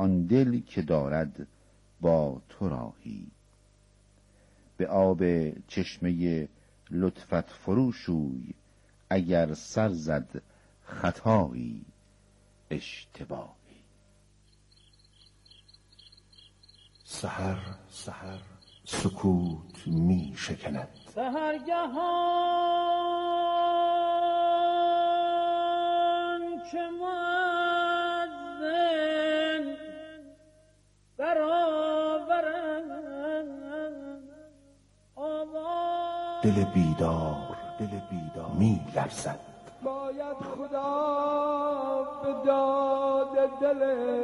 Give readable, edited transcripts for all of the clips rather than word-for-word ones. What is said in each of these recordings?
آن دل که دارد با تو راهی. به آب چشمه لطفت فروشوی، اگر سر زد خطایی اشتباهی. سحر سکوت می شکند، سحرگهان چه مؤذن برآورد آواز. دل بیدار می لرزد. باید خدا به داد دل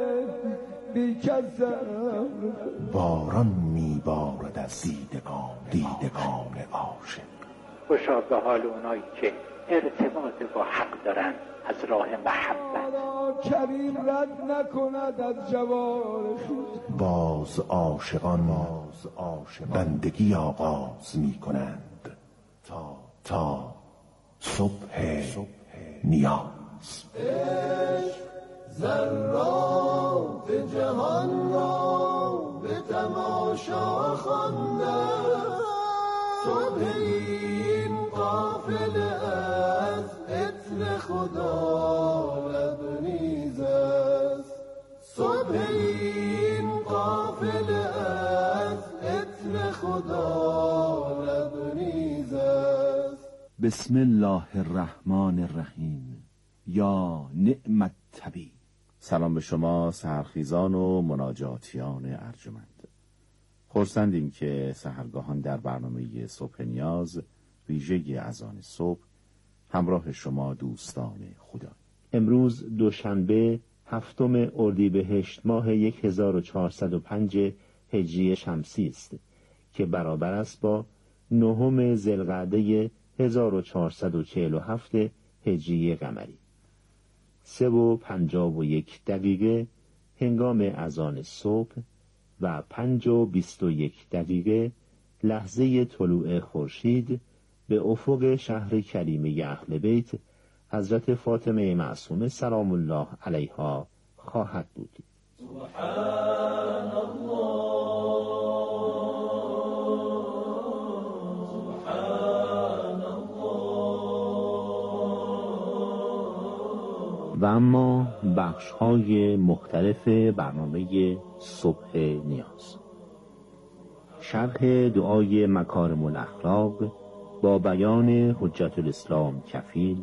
بی‌کسم. باران می بارد از دیدگان عاشق. خوشا به حال اونایی که ارتباط با حق دارن از راه محبت. کریم رد نکند از جوار خویش. باز عاشقان بندگی آغاز می کنند تا صبح نیاز. عشق ذرات جهان را به تماشا خوانده، صبح این قافله از عطر خدا لبریز است. صبح این قافله از عطر خدا لبریز است. بسم الله الرحمن الرحیم. یا نعمت طبیب. سلام به شما سحرخیزان و مناجاتیان ارجمند. خرسندیم که سحرگاهان در برنامه صبح نیاز ویژه اذان صبح همراه شما دوستان خدا. امروز دوشنبه 7 اردیبهشت ماه 1405 هجری شمسی است که برابر است با 9 ذوالقعده 1447 هجری قمری. 3:51 هنگام اذان صبح و 5:21 لحظه طلوع خورشید به افق شهر کریمه اهل بیت حضرت فاطمه معصومه سلام الله علیها خواهد بود. سبحان الله و اما بخش‌های مختلف برنامه صبح نیاز. شرح دعای مکارم الاخلاق با بیان حجت الاسلام کفیل،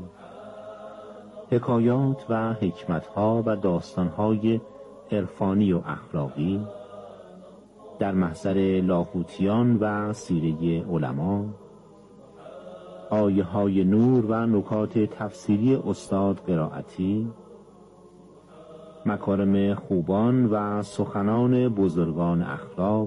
حکایات و حکمت‌ها و داستان‌های عرفانی و اخلاقی در محضر لاهوتیان و سیره علما، آیه‌های نور و نکات تفسیری استاد قرائتی، مکارم خوبان و سخنان بزرگان اخلاق،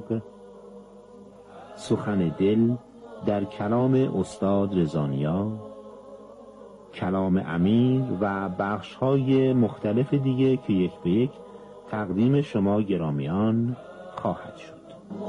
سخن دل در کلام استاد رضانیا، کلام امیر و بخش‌های مختلف دیگه که یک به یک تقدیم شما گرامیان خواهد شد.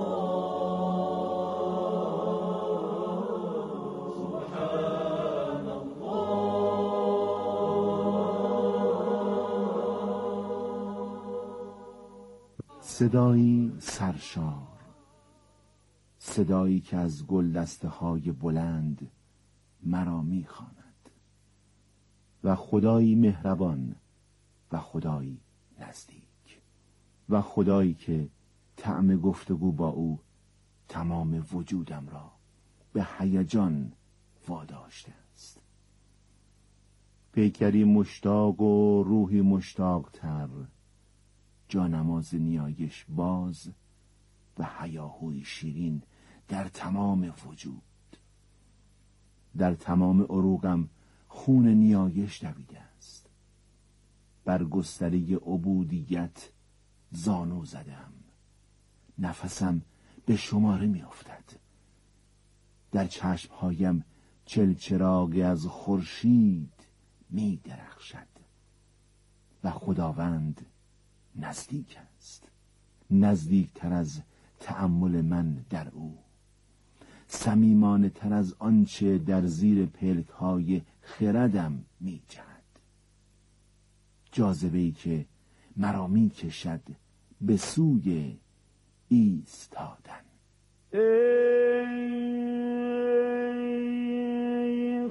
صدایی سرشار، صدایی که از گلدسته های بلند مرا می‌خواند و خدایی مهربان و خدایی نزدیک و خدایی که طعم گفتگو با او تمام وجودم را به هیجان واداشته است. پیکری مشتاق و روحی مشتاق تر، جانماز نیایش باز و هیاهوی شیرین در تمام وجود. در تمام عروقم خون نیایش دویده است. بر گستره عبودیت زانو زدم. نفسم به شماره می افتد. در چشمهایم چلچراغی از خورشید می درخشد و خداوند نزدیک است، نزدیکتر از تأمل من در او، صمیمانه تر از آنچه در زیر پلک‌های خردم می جهد. جاذبه‌ای که مرا می کشد به سوی ایستادن. ای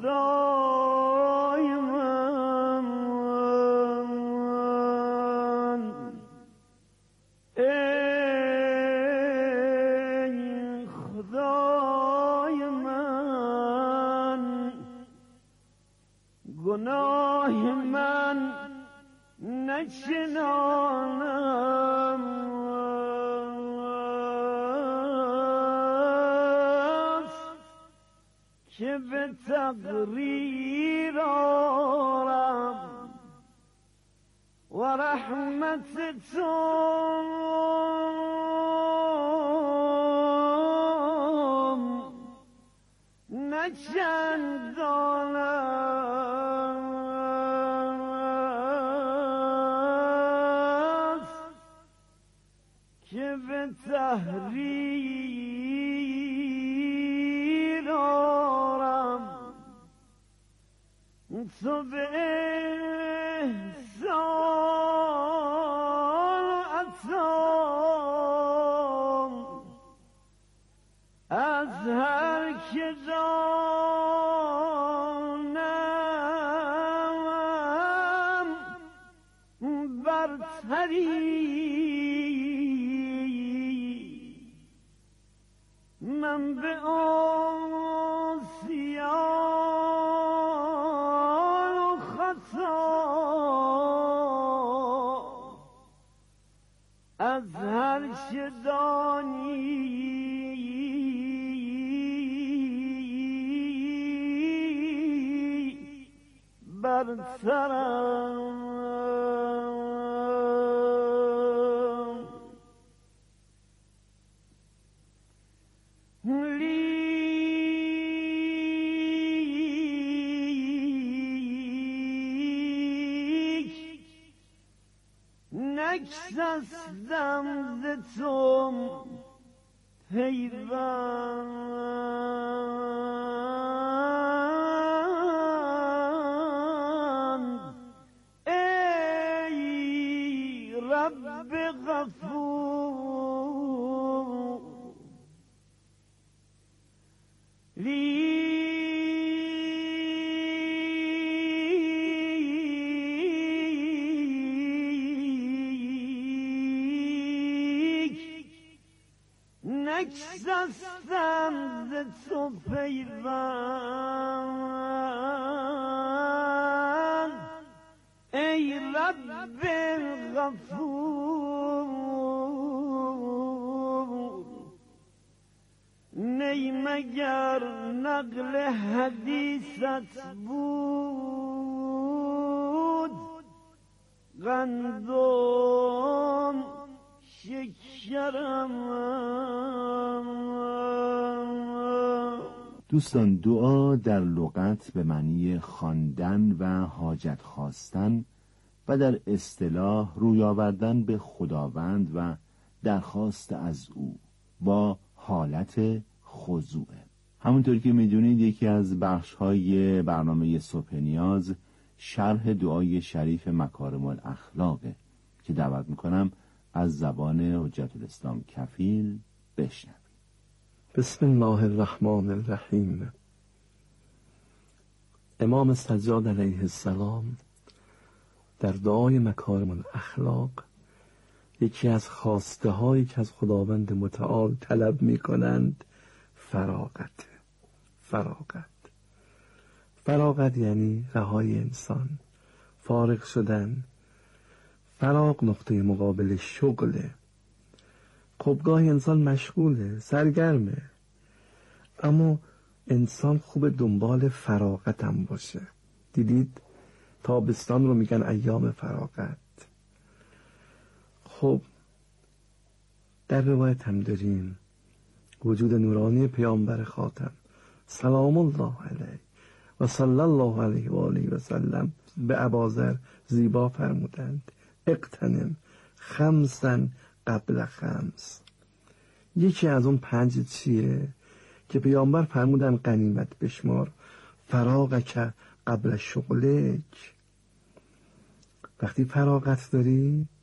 خدای من، ای خدای من، گناه من نچنانم که به تقریر آرم و رحمت تو نچندانم که به تحریر آرم تو به احسان عطا از هر که دانم برتری. من به عصیان و خطا از هر چه دانی برترم. نگسستم ز تو پیوند ای رب غفور. نگسستم ز تو پیوند ای رب غفور. نی مگر نقل حدیثت بود گندم شکرم. دوستان، دعا در لغت به معنی خواندن و حاجت خواستن و در اصطلاح روی آوردن به خداوند و درخواست از او با حالت خضوعه. همونطور که میدونید یکی از بخش‌های برنامه صبح نیاز شرح دعای شریف مکارم الاخلاقه که دعوت میکنم از زبان حجت الاسلام کفیل بشنوید. بسم الله الرحمن الرحیم. امام سجاد علیه السلام در دعای مکارم الاخلاق یکی از خواسته هایی که از خداوند متعال طلب می کنند فراغت یعنی رهای انسان، فارغ شدن. فراغ نقطه مقابل شغله. خب گاهی انسان مشغوله، سرگرمه، اما انسان خوب دنبال فراغت هم باشه. دیدید تابستان رو میگن ایام فراغت. خب در روایت هم داریم وجود نورانی پیامبر خاتم سلام الله علیه و صلی الله علیه و آله و سلم به اباذر زیبا فرمودند اقتنم خمسا قبل خمس. یکی از اون 5 چیه که پیامبر فرمودن غنیمت بشمار؟ فراغک قبل شغلک. وقتی فراغت داری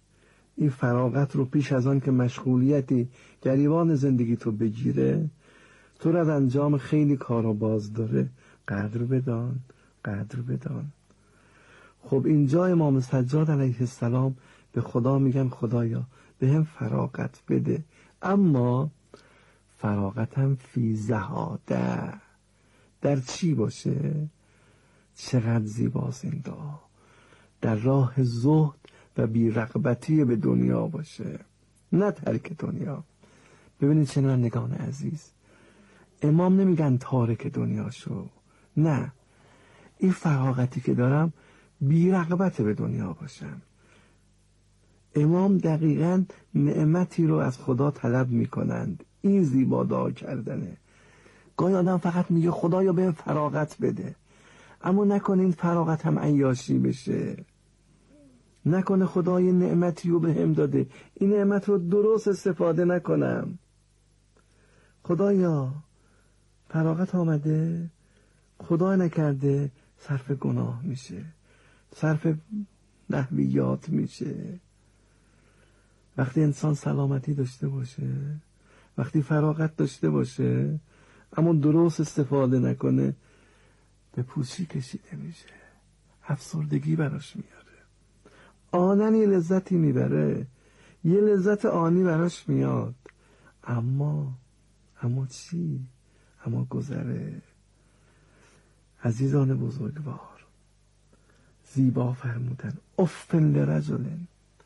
این فراغت رو پیش از آن که مشغولیتی گریبان زندگی تو بگیره، تو را از انجام خیلی کارا باز داره، قدر بدان. خب اینجا امام سجاد علیه السلام به خدا میگن خدایا به هم فراغت بده، اما فراغتم فی زهاده، در چی باشه؟ چقدر زیباست این دعا، در راه زهد و بی‌رغبتی به دنیا باشه، نه ترک دنیا. ببینید شنوندگان عزیز، امام نمیگن تارک دنیا شو، نه، این فراغتی که دارم بی‌رغبت به دنیا باشم. امام دقیقاً نعمتی رو از خدا طلب میکنند، این زیبا دعا کردنه. گاهی آدم فقط میگه خدایا بهم فراغت بده، اما نکنه این فراغت هم عیاشی بشه، نکنه خدای نعمتی رو بهم داده این نعمت رو درست استفاده نکنم. خدایا فراغت آمده، خدا نکرده صرف گناه میشه، صرف نحویات میشه. وقتی انسان سلامتی داشته باشه، وقتی فراغت داشته باشه اما درست استفاده نکنه، به پوچی کشیده میشه، افسردگی براش میاره، آنن یه لذتی میبره، یه لذت آنی براش میاد، اما چی؟ اما گذره. عزیزان بزرگوار، زیبا فرمودن افن لرجلن.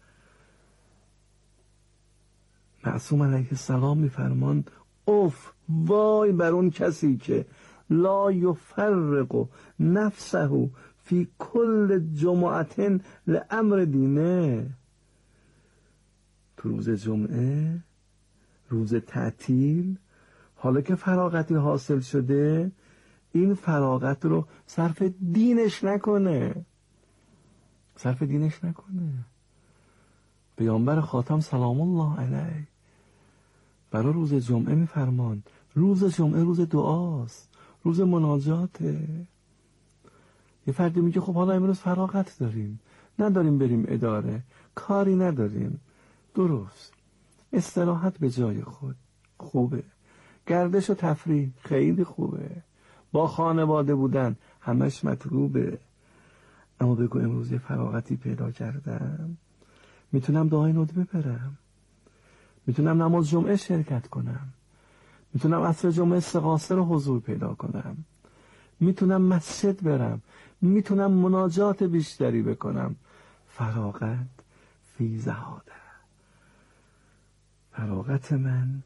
معصوم علیه السلام میفرمان اف، وای بر اون کسی که لا یفرق نفسه فی کل جمعتن لامر دینه. تو روز جمعه، روز تعطیل، حالا که فراغتی حاصل شده، این فراغت رو صرف دینش نکنه. پیامبر خاتم سلام الله علیه برای روز جمعه میفرمان روز جمعه روز دعاست، روز مناجاته. یه فردی میگه خب حالا امروز فراغت داریم، نداریم بریم اداره، کاری نداریم، درست، استراحت به جای خود خوبه، گردش و تفریح خیلی خوبه، با خانواده بودن همش مطلوبه، اما بگو امروز یه فراغتی پیدا کردم، میتونم دعای ندبه برم، میتونم نماز جمعه شرکت کنم، میتونم عصر جمعه استغاثه رو حضور پیدا کنم، میتونم مسجد برم، میتونم مناجات بیشتری بکنم. فراغت فی زهاده. فراغت من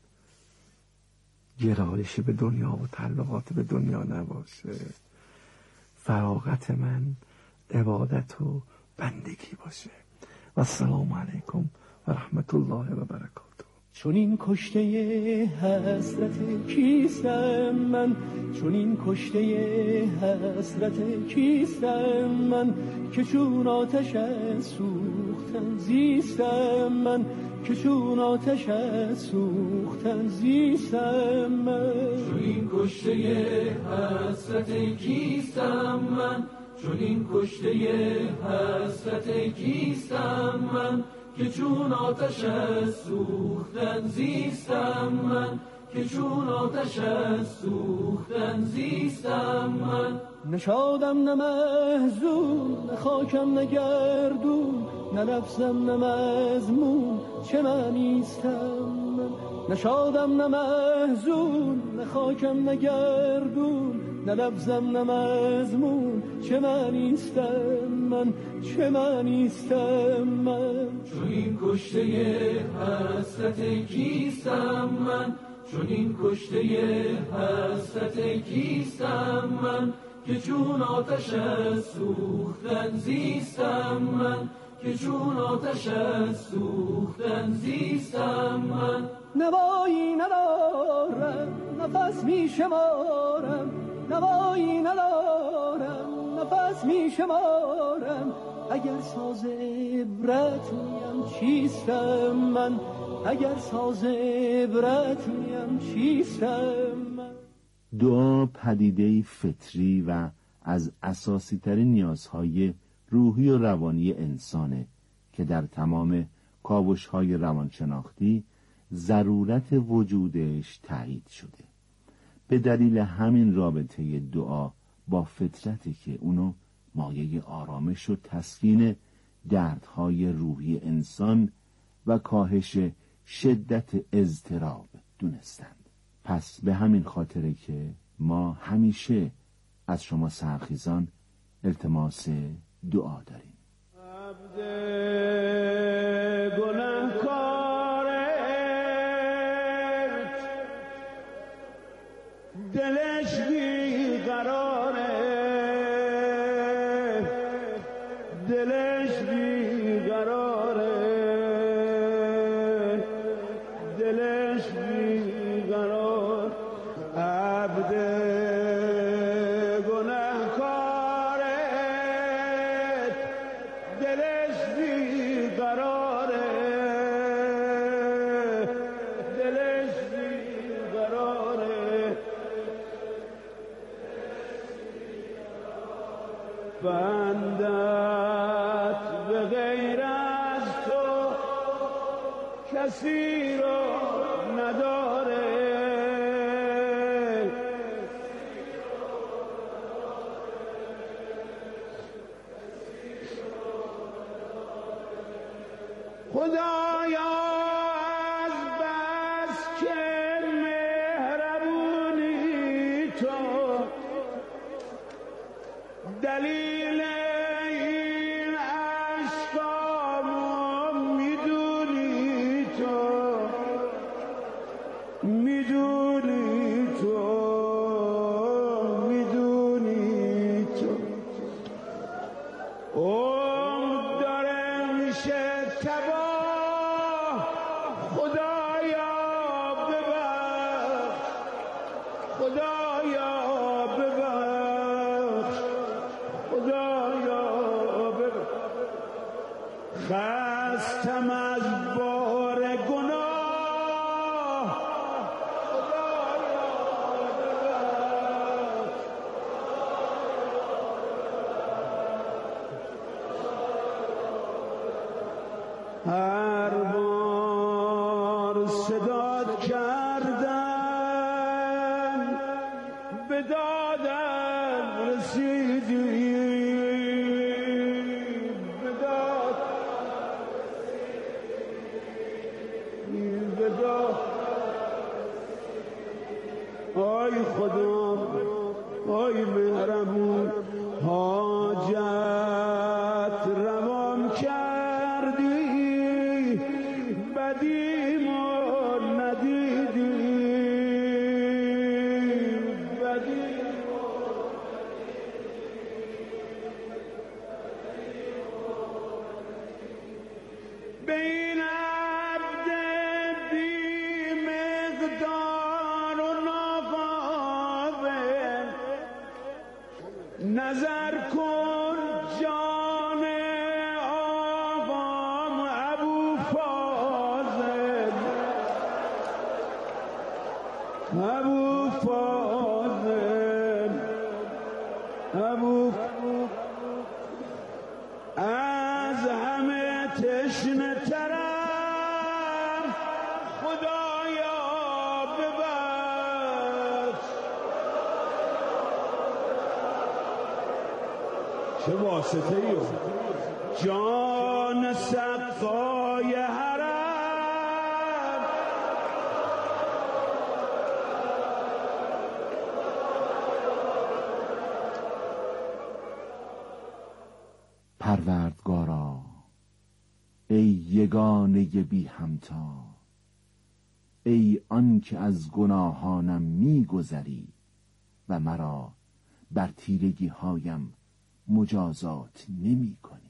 گرایشی به دنیا و تعلقات به دنیا نباشه، فراغت من عبادت و بندگی باشه. و السلام علیکم و رحمت الله و برکاته. چون این کشته حسرت کیستم من، چون این کشته حسرت کیستم من، که چون آتش از سوختن زیستم من، که چون آتش از سوختن زیستم من. چون این کشته حسرت کیستم من، چون این کشته حسرت کیستم من، که چون آتش از سوختن زیستم من، که چون آتش از سوختن زیستم من. نشادم نه محزون، نه خاکم نه گردون، نه لفظم نه مضمون، چه معنیستم من. نشادم نه محزون، نه خاکم نه گردون، نه لفظم نه مضمون، چه معنیستم من، چه معنیستم من. چون این کشته حسرت کیستم من، چون این کشته حسرت کیستم من، که چون آتش از سوختن زیستم من، که چون آتش از سوختن زیستم من. نوایی ندارم نفس می شمارم، نوایی ندارم نفس می شمارم، اگر ساز عبرت میم چیستم من، اگر ساز عبرت میم چیستم من. دعا پدیده‌ای فطری و از اساسی ترین نیازهای روحی و روانی انسانه که در تمام کاوش‌های روانشناختی ضرورت وجودش تایید شده. به دلیل همین رابطه دعا با فطرتی که اونو مایه آرامش و تسکین دردهای روحی انسان و کاهش شدت اضطراب دونستند. پس به همین خاطره که ما همیشه از شما سرخیزان التماس دعا داریم. دلش بیقراره، دلش بیقراره، دلش بیقرار. عبد گناهکاره، دلش بیقراره، دلش بیقراره. بندت به غیر از تو کسی رو نداره، خدایا از بس که مهربونی تو، دلیل این عشقامو میدونی تو، میدونی تو، میدونی تو. عمر داره میشه تباه، خدایا ببخش، خدایا ببخش، خدایا ببخش. خستم از بار گناه، خدایا ببخش. هر بار صدات کردم به دادم رسیدی، به داد به داد. آی خدا، آی مهربون، حاجت روان کردی، بدیمو ندیدی، بدیمو به این عبد بی مقدار و ناقابل نظر کن. جان آقام ابو فاضل، ابو فاضل، ابو از همه تشنه ترم، خدایا ببخش. چه واسطه ای جان سقای حرم، پروردگارا ای یگانه بی همتا، ای آن که از گناهانم میگذری و مرا بر تیرگی هایم مجازات نمی کنی.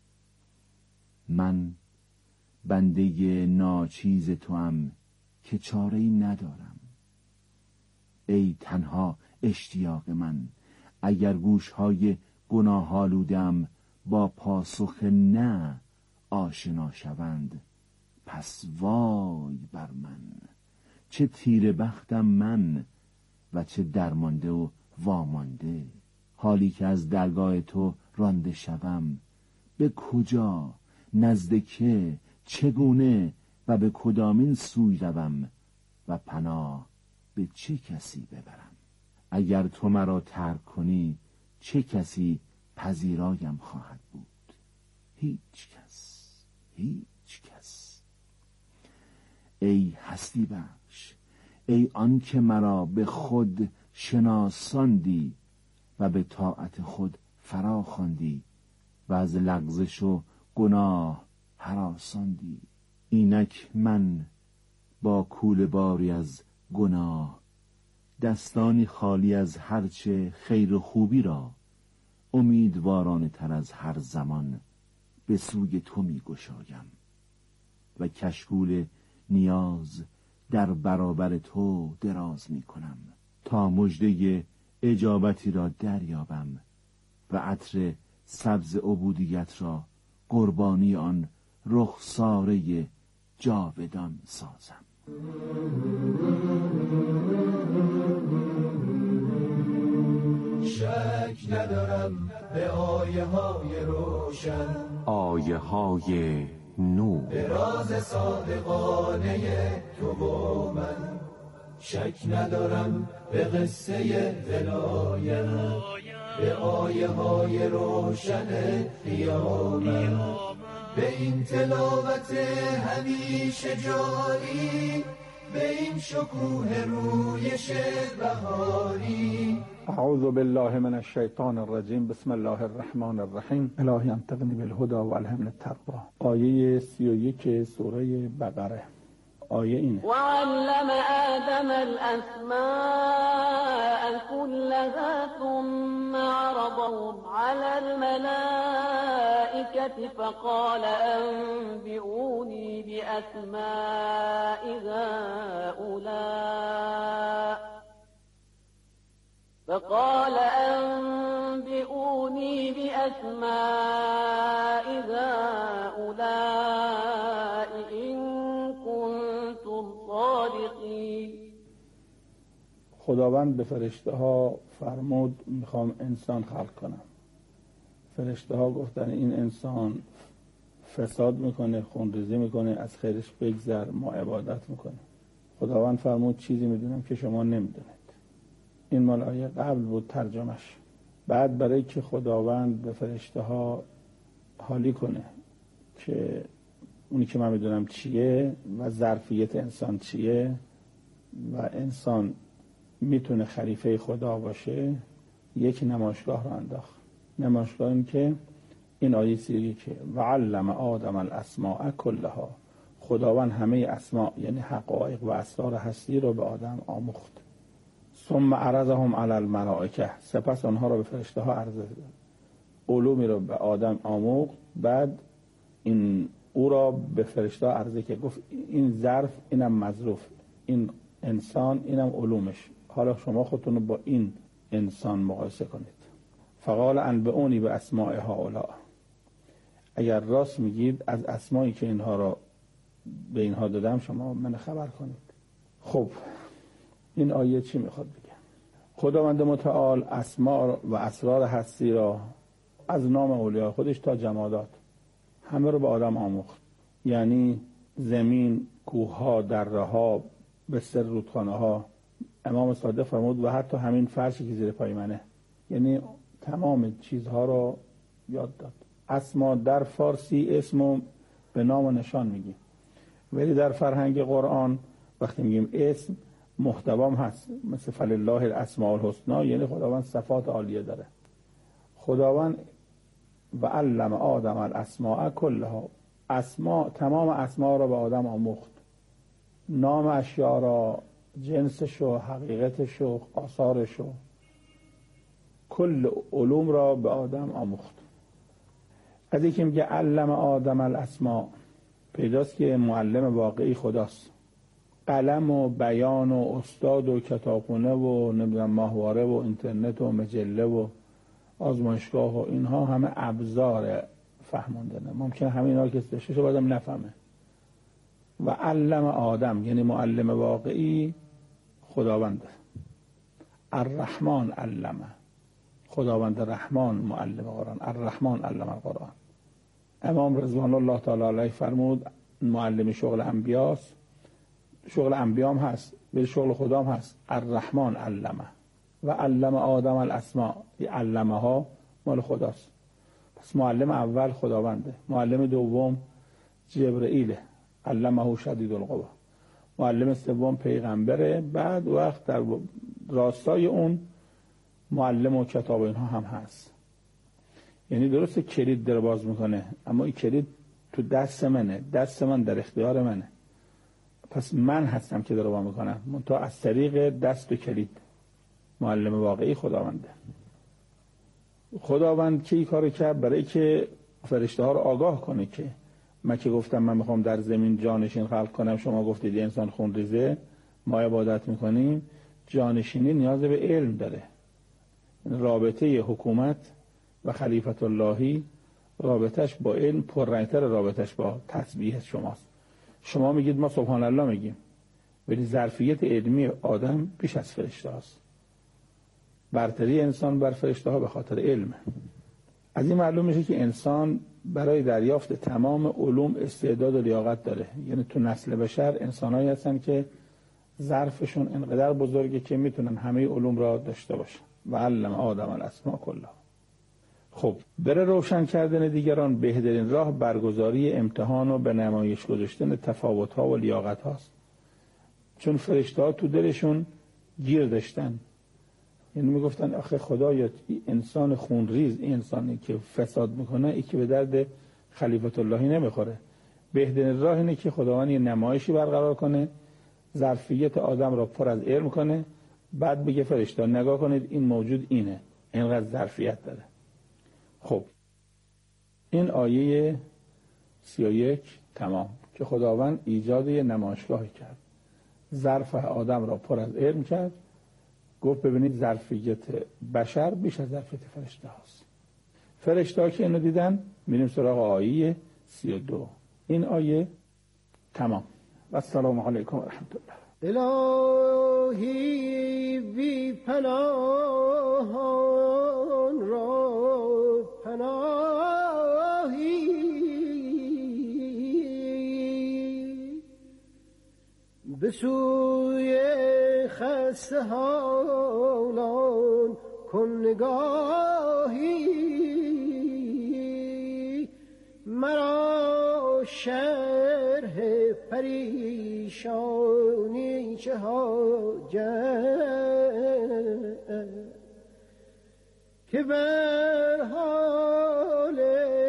من بنده ناچیز توام که چاره‌ای ندارم. ای تنها اشتیاق من، اگر گوشهای گناه آلودم با پاسخ نه آشنا شوند، پس وای بر من، چه تیره بختم من و چه درمانده و وامانده. حالی که از درگاه تو رانده شوم، به کجا، نزد که، چگونه و به کدامین سوی روم و پناه به چه کسی ببرم؟ اگر تو مرا ترک کنی چه کسی پذیرایم خواهد بود؟ هیچ کس. ای هستی بخش، ای آن که مرا به خود شناساندی و به طاعت خود فرا خواندی و از لغزش و گناه هراساندی. اینک من با کوله باری از گناه، دستانی خالی از هرچه خیر و خوبی را، امیدوارانه تر از هر زمان به سوی تو می گشایم و کشکول نیاز در برابر تو دراز می کنم تا مژده اجابتی را دریابم و عطر سبز عبودیت را قربانی آن رخساره جاودان سازم. شک ندارم به آیه های روشن، آیه های نور، به راز صادقانه تو و من. شک ندارم به قصه ولایت، به آیه های روشن قیامت، به این تلاوت همیشه جاری، به این شکوه رویش بهاری. اعوذ بالله من الشیطان الرجیم. بسم الله الرحمن الرحیم. الهی انطقنی بالهدى و الهمنی التقوی. آیه 31 سوره بقره. آیه اینه: وعلم آدم الأسماء كلها ثم عرضهم على الملائكة فقال أنبئوني بأسماء هؤلاء إن كنتم صادقين. خداوند به فرشته ها فرمود میخوام انسان خلق کنم. فرشته ها گفتن این انسان فساد میکنه، خونریزی میکنه، از خیرش بگذر، ما عبادت میکنه. خداوند فرمود چیزی میدونم که شما نمیدونید. این مال آیه قبل بود ترجمش. بعد برای که خداوند به فرشته ها حالی کنه که اونی که من میدونم چیه و ظرفیت انسان چیه و انسان میتونه خلیفه خدا باشه، یک نمایشگاه رو انداخت. نمایشگاه این که این آیه 31 و علم آدم الاسماء کلها، خداوند همه اسماء یعنی حقایق و اسرار هستی رو به آدم آموخت. ثم عرضهم علی الملائکه، سپس آنها را به فرشته ها عرضه داد. علومی رو به آدم آموخت، بعد این او را به فرشته ها عرضه که گفت این ظرف اینم مظروف، این انسان اینم علومش، حالا شما خودتون رو با این انسان مقایسه کنید. فقال انبئونی به اسماء هؤلاء، اگر راست میگید از اسمایی که اینها را به اینها دادم شما من خبر کنید. خب این آیه چی میخواد بگه؟ خداوند متعال اسماء و اسرار هستی را از نام اولیاء خودش تا جمادات همه رو به آدم آموخت. یعنی زمین، کوه‌ها، دره‌ها، بستر رودخانه‌ها. امام صادق فرمود و حتی همین فرشی که زیر پای منه، یعنی تمام چیزها رو یاد داد. اسما در فارسی اسمو به نام و نشان میگیم، ولی در فرهنگ قرآن وقتی میگیم اسم محتوام هست، مثل فلله الاسماء الحسنا، یعنی خداوند صفات عالیه داره. خداوند و علم آدم الاسماء کلها، اسماء تمام اسماء را به آدم آموخت، نام اشیاء را، جنسشو، حقیقتشو، آثارشو، کل علوم را به آدم آموخت. از اینکه میگه علم آدم الاسماء، پیداست که معلم واقعی خداست. قلم و بیان و استاد و کتابخونه و نمیدونم ماهواره و اینترنت و مجله و آزمایشگاه و اینها همه ابزار فهموندنه. ممکنه همین ها که داشته شه بازم نفهمه. و علم آدم یعنی معلم واقعی خداوند. الرحمن علمه، خداوند رحمان معلم قرآن. الرحمن علم القرآن. امام رضوان الله تعالی علیه فرمود معلم شغل انبیاست، شغل انبیام هست، به شغل خدام هست. الرحمن علمه و علم آدم الاسماء، علمه ها مال خداست. پس معلم اول خداونده، معلم دوم جبرئیله، علمه شدید القوا، معلم سوم پیغمبره، بعد وقت در راستای اون معلم و کتاب اینها هم هست. یعنی درسته کلید در باز میکنه، اما این کلید تو دست منه، دست من در اختیار منه، پس من هستم که در باز میکنم، منتها از طریق دست و کلید. معلم واقعی خداونده. خداوند که این کارو کرد برای که فرشته ها رو آگاه کنه که من که گفتم من میخوام در زمین جانشین خلق کنم، شما گفتید انسان خون ریزه، ما عبادت میکنیم. جانشینی نیاز به علم داره. رابطه حکومت و خلیفت اللهی رابطش با علم پررنگتر رابطش با تسبیح شماست. شما میگید ما سبحان الله میگیم، ولی ظرفیت علمی آدم بیش از فرشته هاست. برتری انسان بر فرشته ها به خاطر علمه. از این معلوم میشه که انسان برای دریافت تمام علوم استعداد و لیاقت داره. یعنی تو نسل بشر انسانایی هستن که ظرفشون انقدر بزرگه که میتونن همه علوم را داشته باشن. و علم آدم الاسماء کلها. خب برای روشن کردن دیگران بهترین راه برگزاری امتحان و به نمایش گذاشتن تفاوت‌ها و لیاقت هاست. چون فرشته‌ها تو دلشون گیر داشتن، یعنی میگفتن آخه خدایا انسان خونریز، این انسانی که فساد میکنه، این که به درد خلیفت اللهی نمیخوره. بهترین راه اینه که خداوند یه نمایشی برقرار کنه، ظرفیت آدم را پر از علم کنه، بعد بگه فرشته نگاه کنید این موجود اینه، اینقدر ظرفیت داره. خب این آیه 31 تمام که خداوند ایجاد یه نمایشگاهی کرد، ظرف آدم را پر از علم کرد، گفت ببینید ظرفیت بشر بیش از ظرفیت فرشته هاست. فرشته ها که اینو دیدن، میریم سراغ آیه 32. این آیه تمام. و السلام علیکم و رحمت الله. الهی بی پناهان را پناهی، به سوی خسته حالان کن نگاهی، مرا شرح پریشانی چه حاجت، که بر حال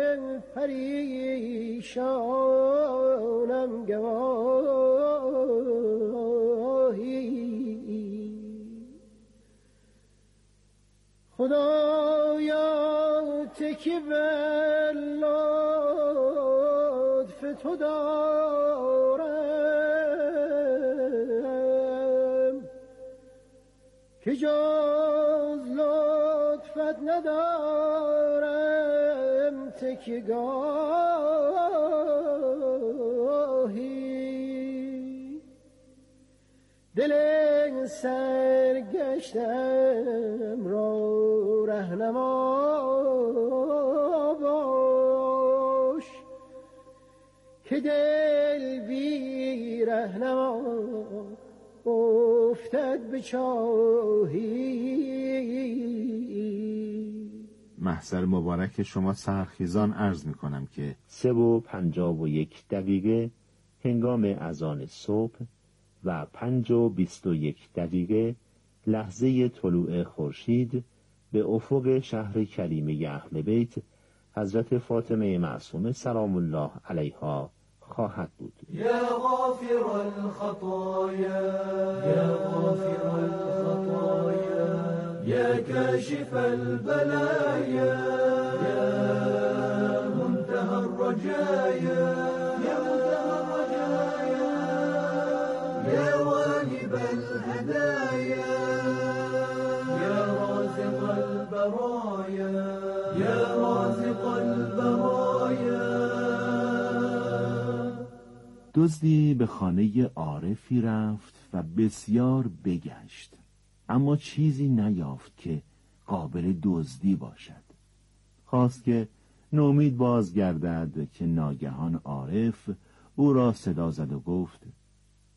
پریشانم گواهی. خدایا تکی بر لطف تو دارم، که جز لطفت ندارم تکیگاهی. دل سرگشتم را رهنما باش، که دل بی رهنما افتد به چاهی. محضر مبارک شما سحرخیزان عرض می کنم که 3:51 هنگام اذان صبح و 5:21 لحظه طلوع خورشید به افق شهر کریمه اهل بیت حضرت فاطمه معصومه سلام الله علیها خواهد بود. یا غافر الخطایا یا غافر الخطایا یا کاشف البلایا یا منتهى الرجایا یا منتهى الرجایا یا واهب الهدایا یا رازق البرایا یا رازق البرایا. دزدی به خانه عارفی رفت و بسیار بگشت، اما چیزی نیافت که قابل دزدی باشد. خواست که نومید بازگردد که ناگهان عارف او را صدا زد و گفت: